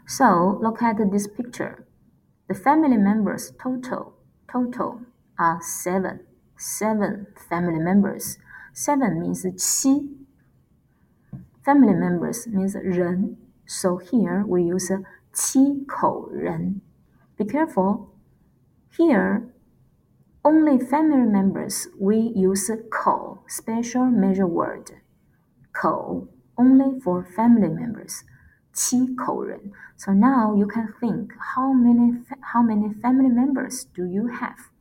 So look at this picture. The family members total are seven. Seven family members. Seven means 七. Family members means 人. So here we use 七口人. Be careful. Here, only family members we use 口 special measure word. 口 only for family members. 七口人. So now you can think how many family members do you have?